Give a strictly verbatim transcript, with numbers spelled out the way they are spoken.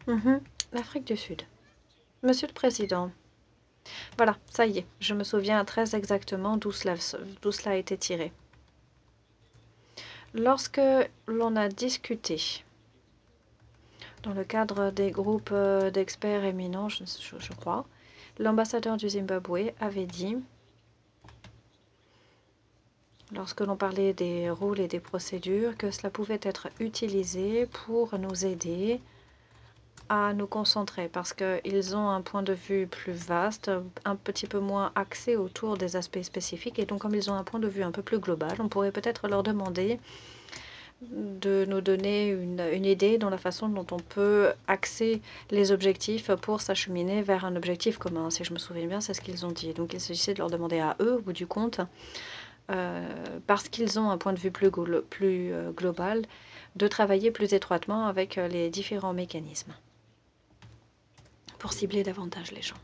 Mhm. L'Afrique du Sud. Monsieur le Président, voilà, ça y est, je me souviens très exactement d'où cela, d'où cela a été tiré. Lorsque l'on a discuté dans le cadre des groupes euh, d'experts éminents, je, je- je crois, l'ambassadeur du Zimbabwe avait dit, lorsque l'on parlait des rôles et des procédures, que cela pouvait être utilisé pour nous aider à nous concentrer parce qu'ils ont un point de vue plus vaste, un petit peu moins axé autour des aspects spécifiques. Et donc, comme ils ont un point de vue un peu plus global, on pourrait peut-être leur demander de nous donner une, une idée dans la façon dont on peut axer les objectifs pour s'acheminer vers un objectif commun. Si je me souviens bien, c'est ce qu'ils ont dit. Donc, il s'agissait de leur demander à eux, au bout du compte, euh, parce qu'ils ont un point de vue plus, glo plus euh, global, de travailler plus étroitement avec euh, les différents mécanismes pour cibler davantage les gens.